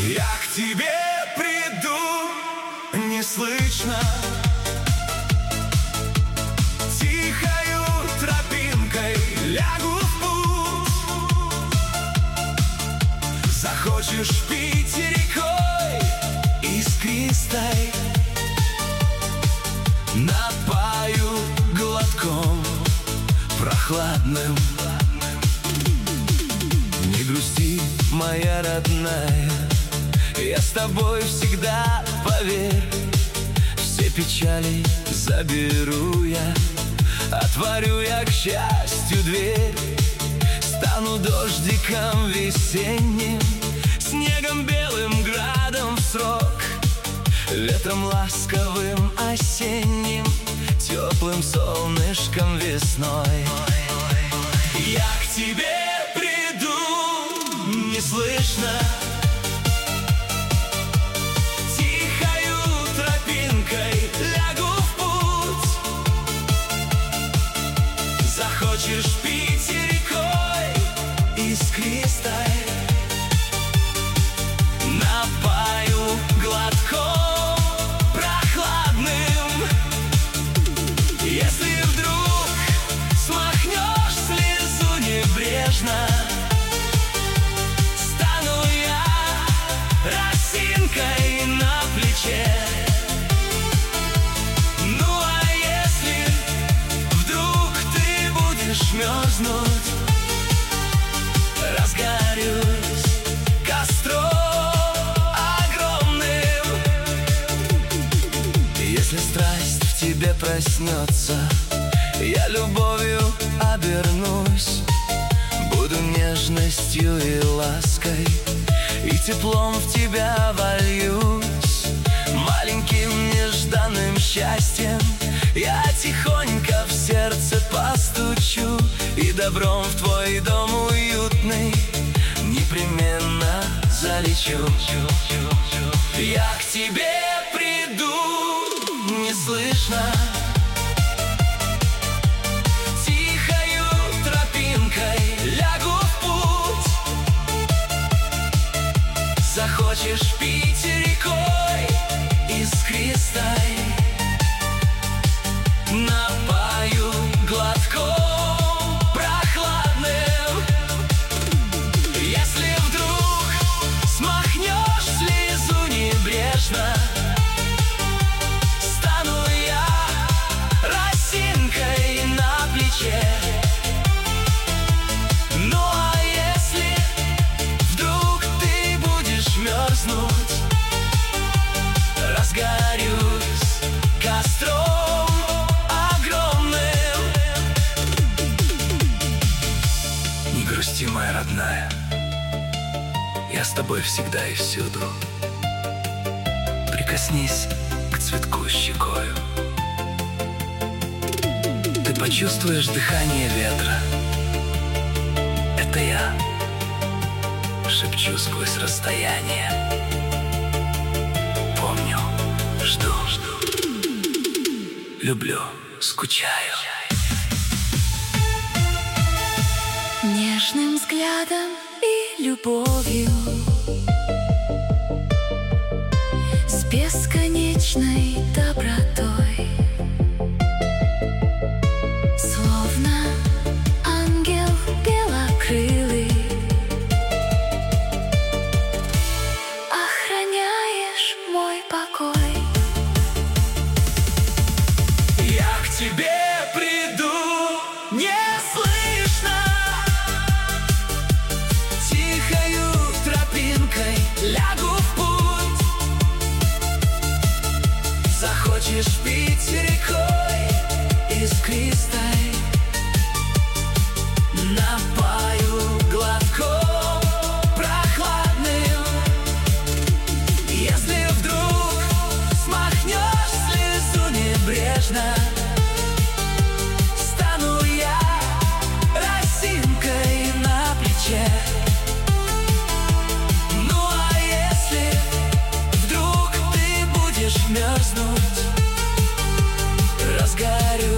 Я к тебе приду неслышно, тихою тропинкой лягу в путь. Захочешь пить рекой искристой, напою глотком прохладным. Не грусти, моя родная, я с тобой всегда, поверь. Все печали заберу я, отворю я к счастью дверь. Стану дождиком весенним, снегом белым, градом в срок, ветром ласковым осенним, теплым солнышком весной. Я к тебе приду неслышно, тихою тропинкой лягу в путь. Захочешь пить рекой искристой, напою глотком прохладным. Если вдруг смахнешь слезу небрежно, стану я росинкой на плече. Ну а если вдруг ты будешь мерзнуть, разгорюсь костром огромным. Если страсть в тебе проснется, я любовью обернусь, буду нежностью и лаской, и теплом в тебя вольюсь. Маленьким нежданным счастьем я тихонько в сердце постучу, и добром в твой дом уютный непременно залечу. Я к тебе приду неслышно, тихою тропинкой лягу в путь. Захочешь пить рекой искристой, напою глотком прохладным. Если вдруг смахнешь слезу небрежно, стану я росинкой на плече. Ну а если вдруг ты будешь мерзнуть, разгорюсь костром огромным. Не грусти, моя родная, я с тобой всегда и всюду. Прикоснись к цветку щекою, ты почувствуешь дыхание ветра. Это я шепчу сквозь расстояние. Помню, жду, люблю, скучаю. Нежным взглядом и любовью, с бесконечной добротой, словно ангел белокрылый, охраняешь мой покой. Я к тебе приду неслышно, тихою тропинкой лягу в путь. Захочешь пить рекой искристой, напою глотком прохладным. Если вдруг смахнешь слезу небрежно, стану я росинкой на плече. Ну а если вдруг ты будешь мерзнуть, разгорю